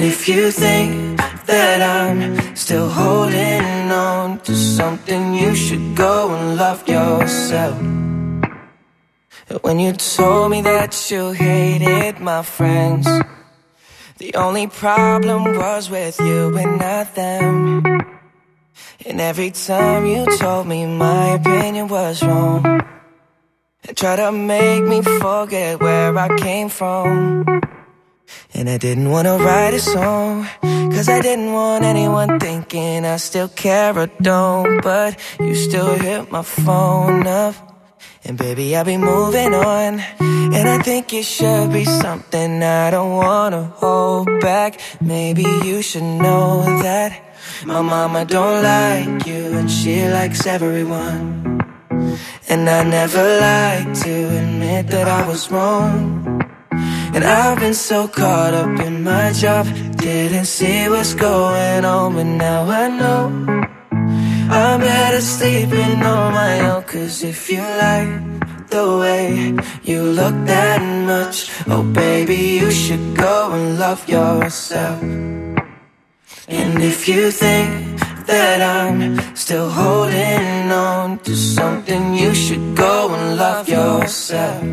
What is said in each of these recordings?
if you think that I'm still holding on to something, you should go and love yourself. When you told me that you hated my friends, the only problem was with you and not them. And every time you told me my opinion was wrong, and tried to make me forget where I came from. And I didn't want to write a song, cause I didn't want anyone thinking I still care or don't. But you still hit my phone up, and baby, I'll be moving on. And I think it should be something I don't wanna hold back. Maybe you should know that my mama don't like you, and she likes everyone. And I never like to admit that I was wrong. And I've been so caught up in my job, didn't see what's going on. But now I know I'm better sleeping on my own. Cause if you like the way you look that much, oh baby, you should go and love yourself. And if you think that I'm still holding on to something, you should go and love yourself.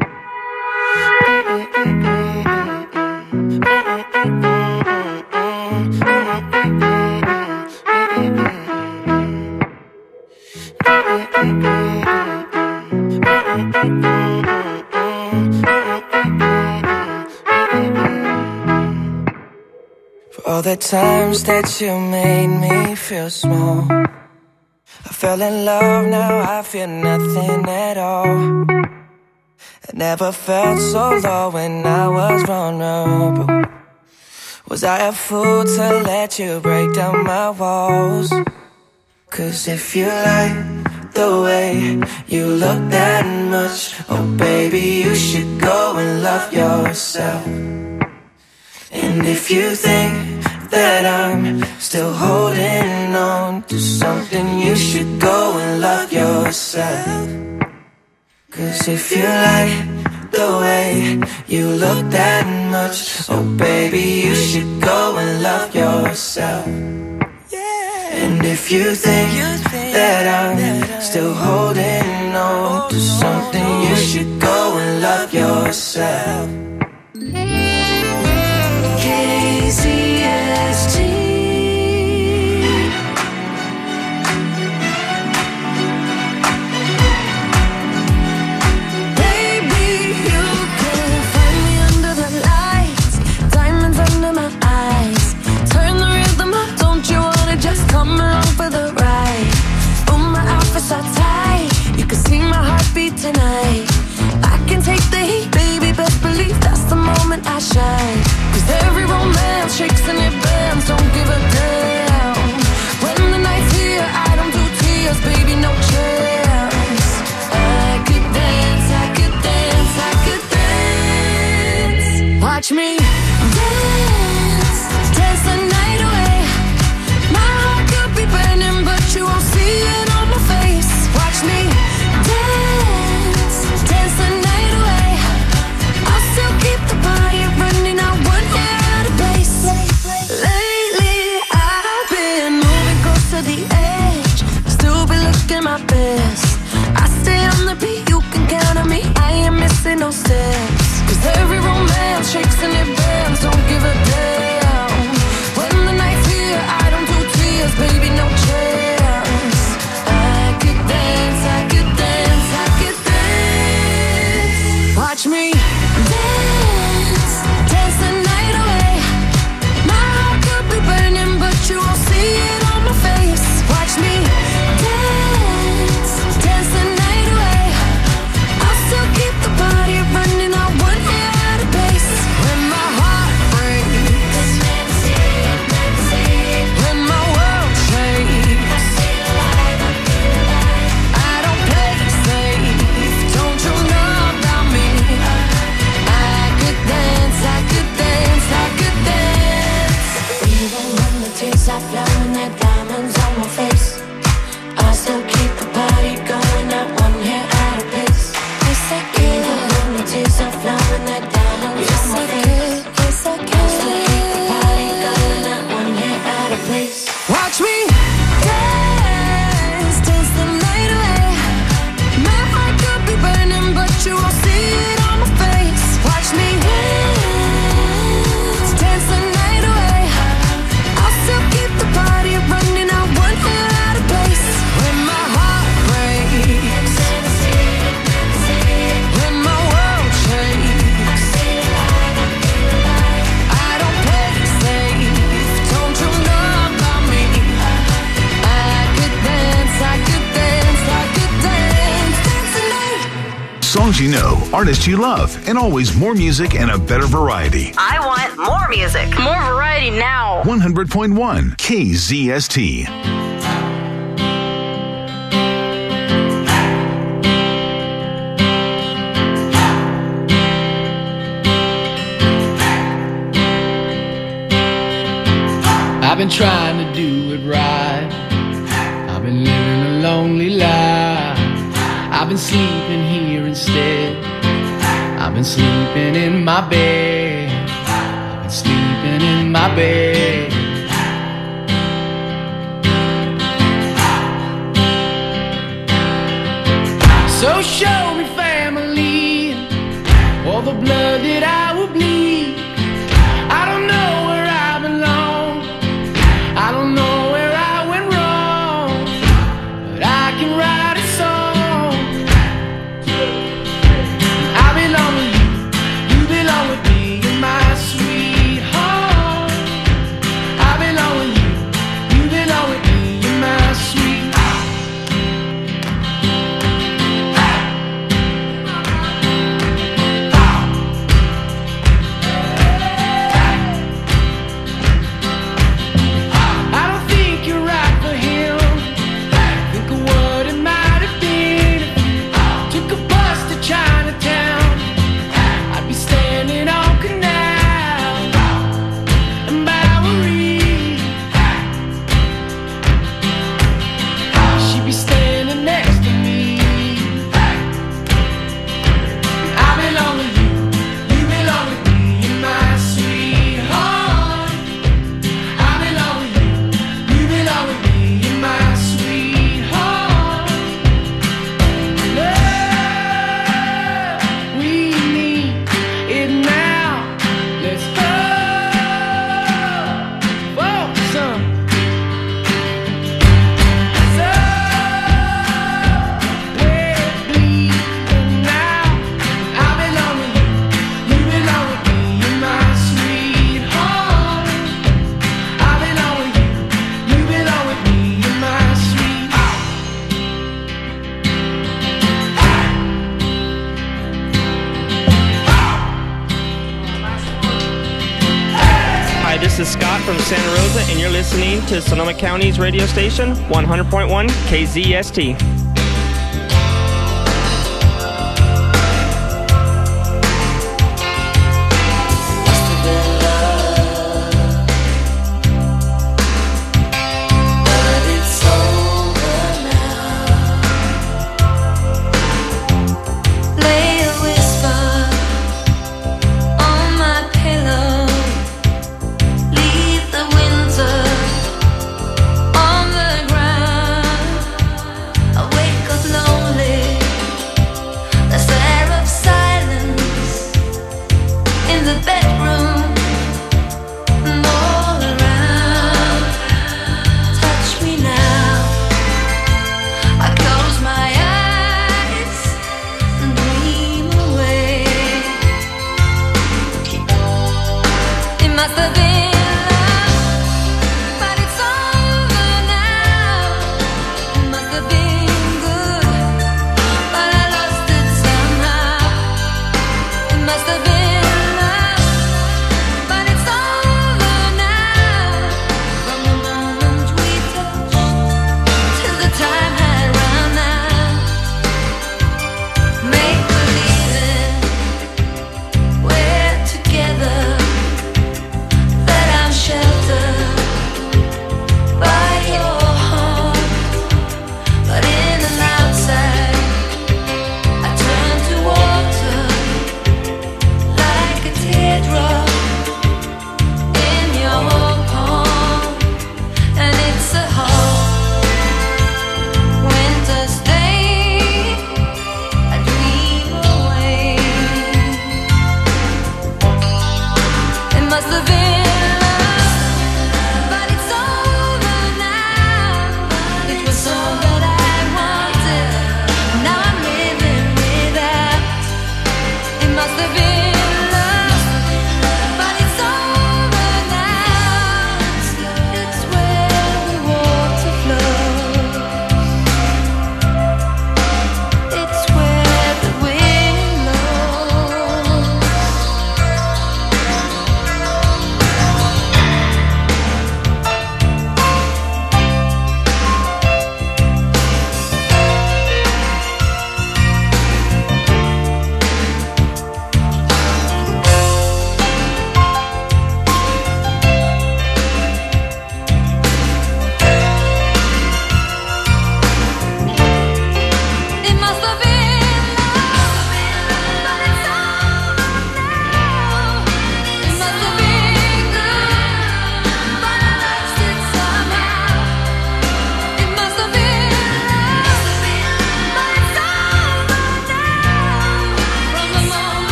For all the times that you made me feel small, I fell in love, now I feel nothing at all. I never felt so low when I was vulnerable. Was I a fool to let you break down my walls? Cause if you like the way you look that much, oh baby, you should go and love yourself. And if you think that I'm still holding on to something, you should go and love yourself. Cause if you like the way you look that much, oh baby, you should go and love yourself. And if you think that I'm still holding on to something, you should go and love yourself. KZST. So tight, you can see my heartbeat tonight. I can take the heat, baby, best believe that Songs you know, artists you love, and always more music and a better variety. I want more music. More variety now. 100.1 KZST. I've been trying to do it right. I've been living a lonely life. I've been sleeping here instead. I've been sleeping in my bed. I've been sleeping in my bed. So show me family, all the blood that I will bleed. I don't know where I belong. I don't know where I went wrong, but I can write a song. I belong with you, you belong with me, you're my sweetheart. I belong with you, you belong with me, you're my sweetheart. This is Scott from Santa Rosa, and you're listening to Sonoma County's radio station, 100.1 KZST. Together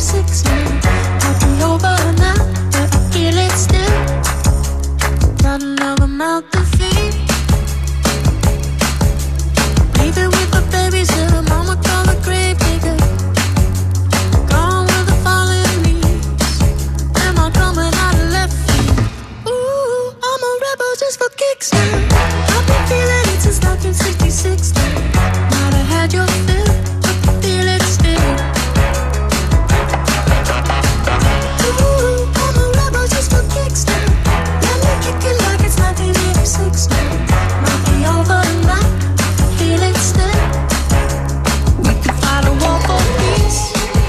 86 now. I'll be over now, but I feel it still. Got another mouth to feed. Leaving with the babysitter, mama call the grave digger. Gone with the falling leaves. Am I coming out of left field? Ooh, I'm a rebel just for kicks now. I've been feeling it since 1966 now. Might have had your fill, but I feel it still. Ooh, I'm a rebel just for kicks now. Let me kick it like it's 1986 now. Might be over now, I feel it still. We could fight a war for peace.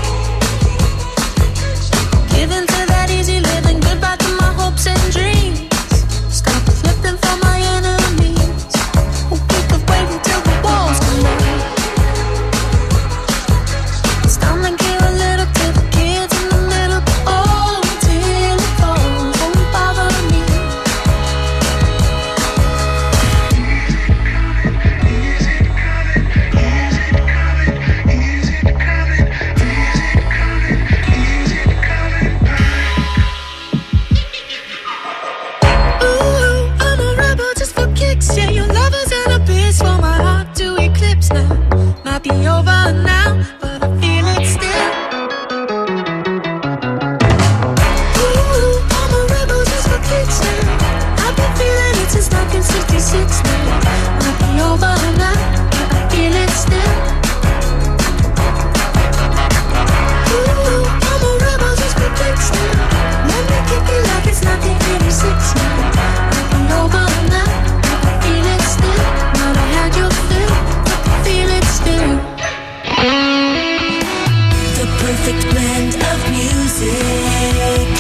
Giving to that easy living, goodbye to my hopes and dreams. Stop flipping for my enemies. We could wait until the walls come down. It's time to give a little to the kids in the middle. Oh, till it falls, won't bother me. Ooh, I'm a rebel just for kicks. Yeah, your lovers and a beast for my heart to eclipse now. Might be over now, but I feel it still. Ooh, I'm a rebel just for kicks now. I've been feeling it since 1966 now. Might be over now, but I feel it still. Ooh, I'm a rebel just for kicks now. Let me kick it like it's 1986 now. Might be over now, but I feel it still. Might have had your fill, but I feel it still. The perfect blend of music.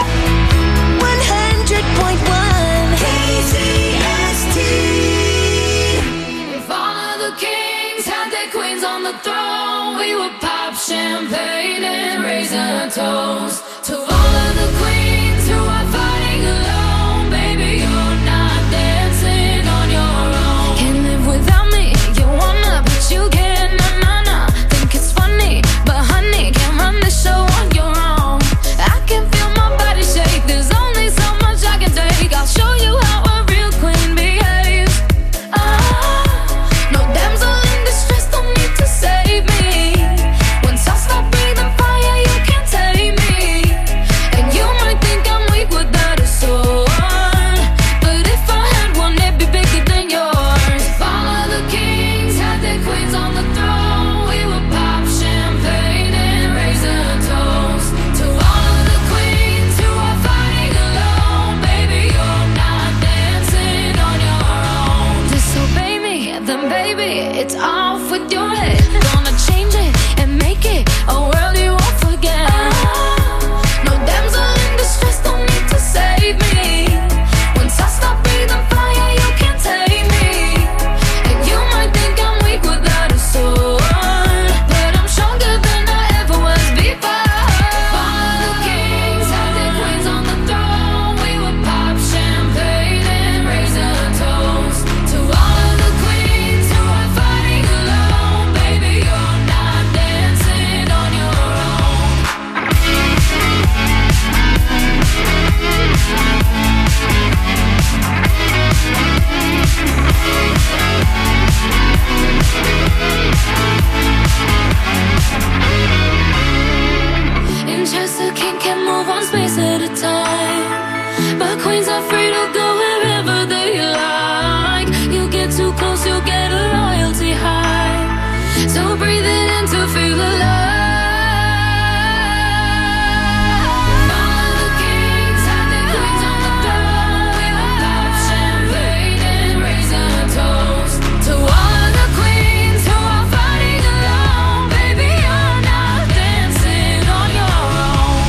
100.1 KZST. If all of the kings had their queens on the throne, we would pop champagne and raise a toast to all of the queens who are fighting alone. Baby, you're not dancing on your own. Can't live without me, you wanna, but you can't. Nah. Think it's funny, but honey, can't run the show on your own. I can feel my body shake, there's only so much I can take. I'll show you how a real queen behaves. No damsel in distress, don't need to save me. Once I stop breathing fire, you can't take me. And you might think I'm weak without a sword, but if I had one, it'd be bigger than yours. If all of the kings had their queens on the throne, we would pop champagne and raise a toast to all of the queens who are fighting alone. Baby, you're not dancing on your own. Disobey me, then baby, it's off with your head. Gonna change it and make it a world you won't forget. No damsel in distress, don't need to save me. Once I stop breathing fire, you can't take me. And you might think I'm weak without a sword, but I'm stronger than I ever was before. If all of the kings had their queens on the throne, we would pop champagne and raise a toast to all of the queens who are fighting alone. Baby, you're not dancing on your own. In Chester, king can move one space at a time, but queens are free to go wherever they like. You get too close, you'll get a royalty high. So breathe it in to feel alive. All of the kings had their queens on the throne. We would pop champagne and raise a toast to all of the queens who are fighting alone. Baby, you're not dancing on your own.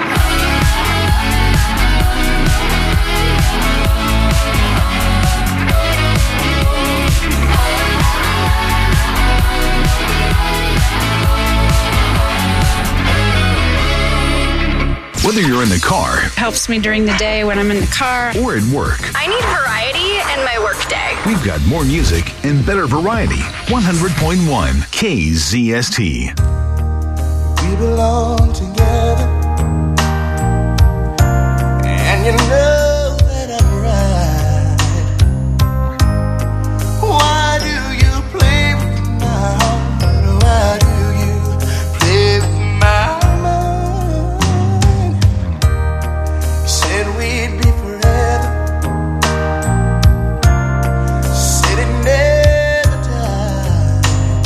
Whether you're in the car Helps me during the day when I'm in the car. or at work, I need variety in my workday. we've got more music and better variety. 100.1 KZST. we belong together. And you know that I'm right. Why do you play with my heart? Why do you play with my mind? You said we'd be forever. Said it never died.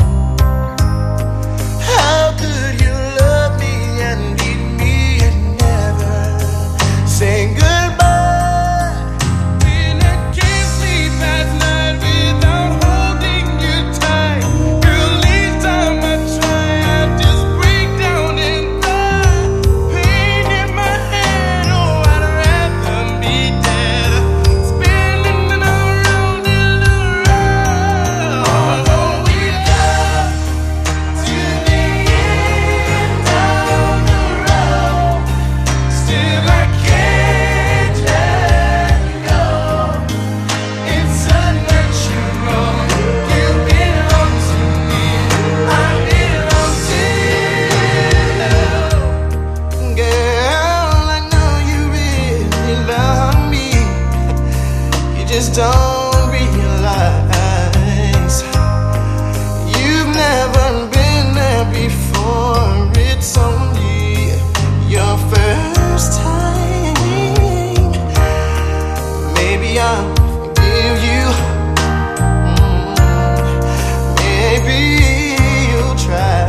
How could you love me and leave me and never say goodbye? When I can't sleep at night without holding you tight, girl, each time I try, I just break down and die. Pain in my head, oh, I'd rather be dead, spinning around and around. Although we come to the end of the road, still I can't let go. It's unnatural. You belong to me, I belong to you. Girl, I know you really love me. You just don't realize you've never been there before. It's only your first time. Maybe I'll forgive you. Maybe you'll try.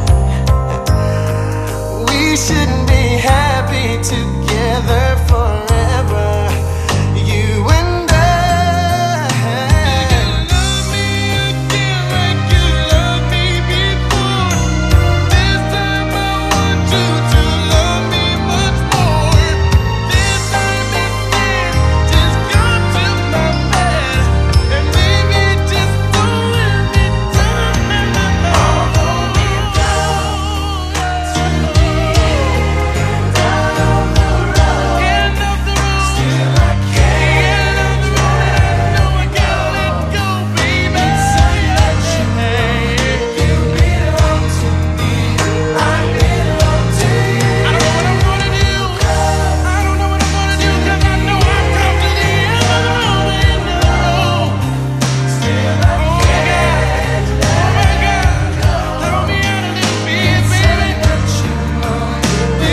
We shouldn't be happy together forever, you and I. You love me again like you loved me before. This time I want you to love me much more. This time instead, just come to my bed and maybe just don't let me down. Although we go to the end of the road, still I can't let go. No, I can't let go, baby. It's unnatural. You belong to me, I belong to you. I don't know what I'm gonna do. I don't know what I'm gonna do, 'cause I know I've come to the end of the road. Still I can't let go. Throw me out a little bit, baby. You belong to me,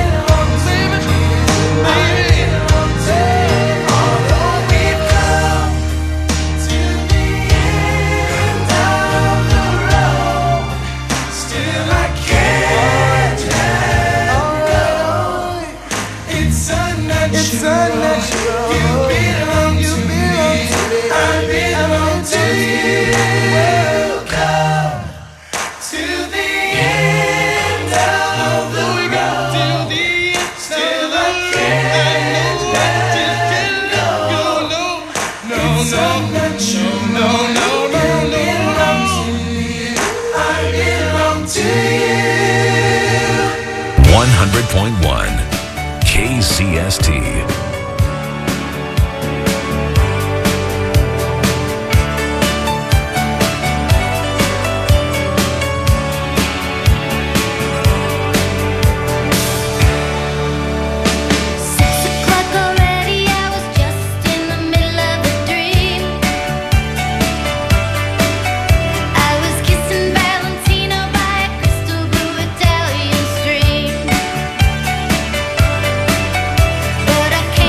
baby. I belong to you. Although we've come to the end of the road, still I can't let go. It's unnatural. You belong to me, I belong to you. Come to the end of the road, still I can't let go. No, it's unnatural. No, you belong to me, I belong to you. 100.1 KCST. Already, I was just in the middle of a dream. I was kissing Valentino by a crystal blue Italian stream. But I can't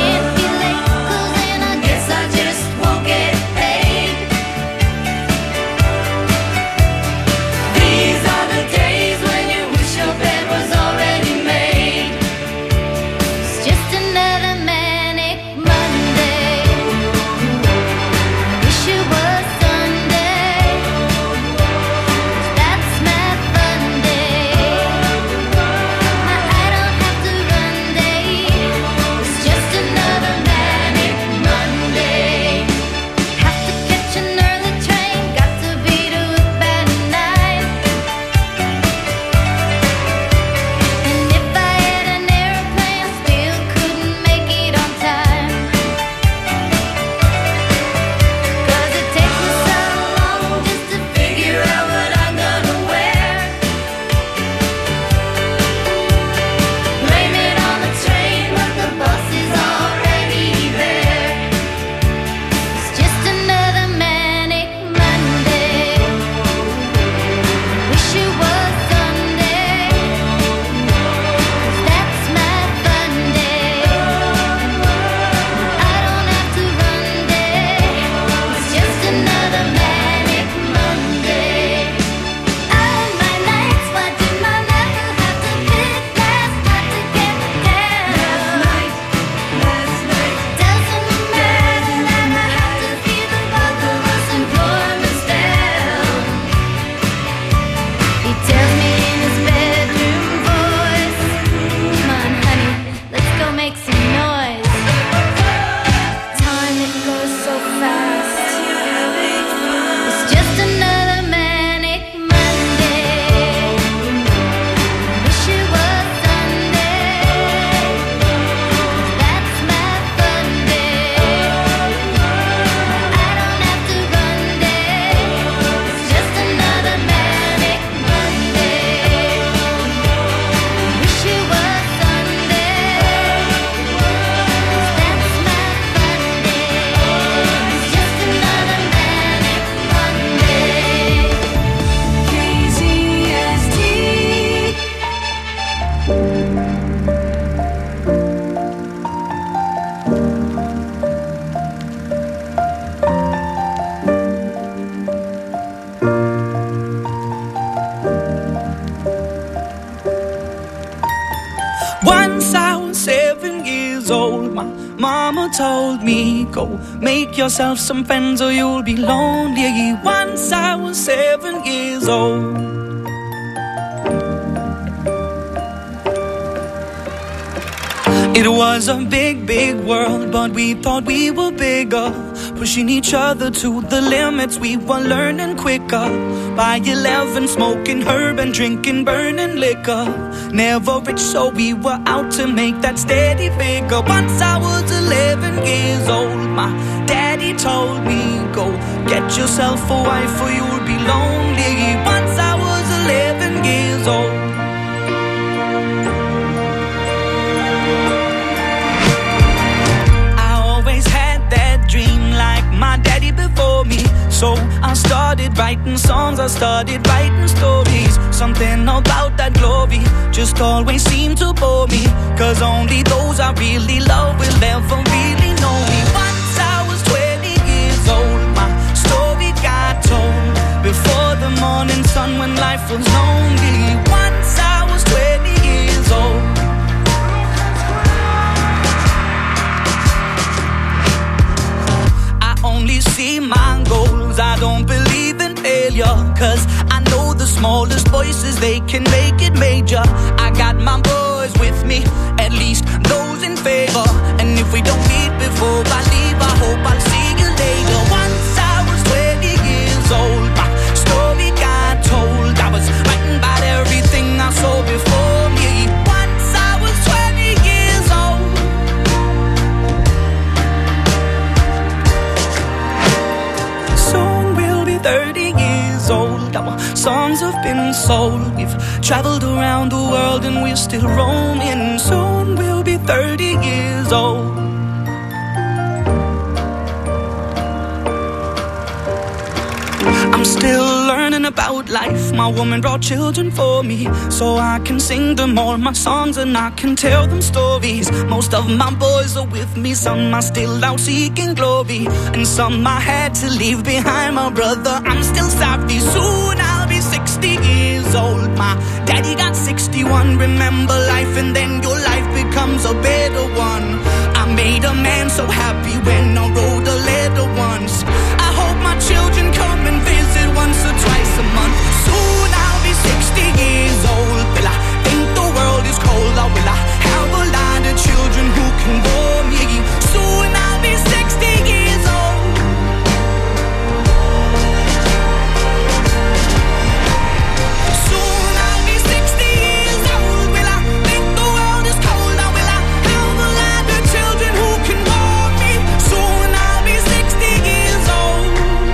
Once I was 7 years old, my mama told me, go make yourself some friends or you'll be lonely. Once I was 7 years old. It was a big, big world, but we thought we were bigger, pushing each other to the limits. We were learning quicker. By 11, smoking herb and drinking burning liquor. Never rich, so we were out to make that steady figure. Once I was 11 years old, my daddy told me, go get yourself a wife or you'll be lonely. Once I was 11 years old. My daddy before me, so I started writing songs, I started writing stories. Something about that glory just always seemed to bore me, cause only those I really love will ever really know me. Once I was 20 years old, my story got told before the morning sun when life was lonely. Once I was 20 years old. Only see my goals, I don't believe in failure, cause I know the smallest voices, they can make it major. I got my boys with me, at least those in favor. And if we don't meet before I leave, I hope I'll see you later. Once I was 20 years old, my story got told. I was writing about everything I saw before me. Once I was 20 years old. Soon we'll be 30 years old. Our songs have been sold. We've traveled around the world and we're still roaming. Soon we'll be 30 years old. I'm still learning about life. My woman brought children for me, so I can sing them all my songs and I can tell them stories. Most of my boys are with me, some are still out seeking glory, and some I had to leave behind. My brother, I'm still sorry. Soon I'll be 60 years old. My daddy got 61. Remember life and then your life becomes a better one. I made a man so happy when I wrote a letter once. I hope my children come and visit once or twice a month. Soon I'll be 60 years old. Will I think the world is cold, or will I have a lot of children who can bore me? Soon I'll be 60 years old. Soon I'll be 60 years old. Will I think the world is cold, or will I have a lot of children who can bore me? Soon I'll be 60 years old.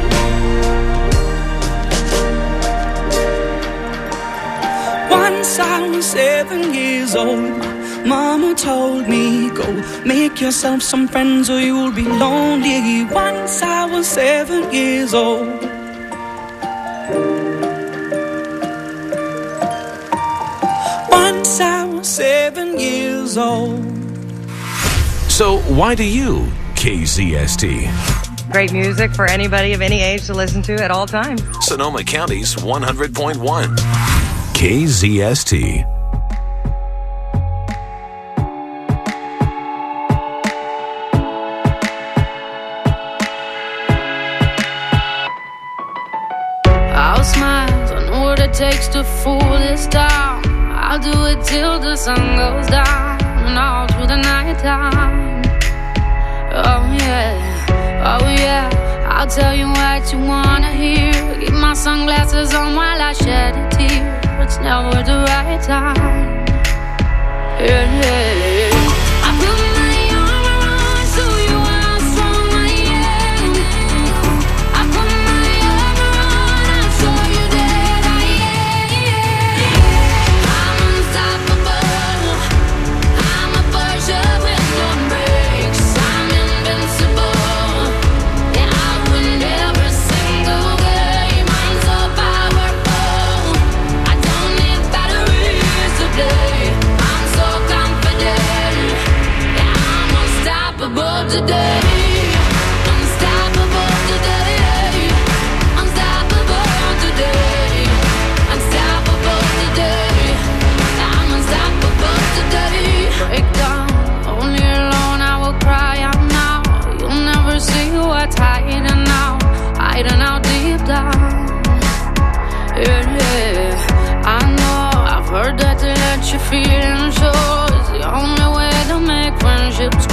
Once I was 7 years old, mama told me, go make yourself some friends or you'll be lonely. Once I was 7 years old. Once I was 7 years old. So why do you KZST? Great music for anybody of any age to listen to at all times. Sonoma County's 100.1 KZST. I'll smile, I know what it takes to fool this town. I'll do it till the sun goes down and all through the night time. Oh yeah, I'll tell you what you wanna hear. Keep my sunglasses on while I shed a tear. It's never the right time. Yeah. I put my arm around so you how strong I am. I put my arm around, I'll show you that I am. I'm unstoppable. I'm a Porsche with no brakes. I'm invincible. Yeah, I win every single game. I'm so powerful. I don't need batteries today. I'm so confident. Yeah, I'm unstoppable today. Unstoppable today. Unstoppable today. Unstoppable today. I'm unstoppable today. ships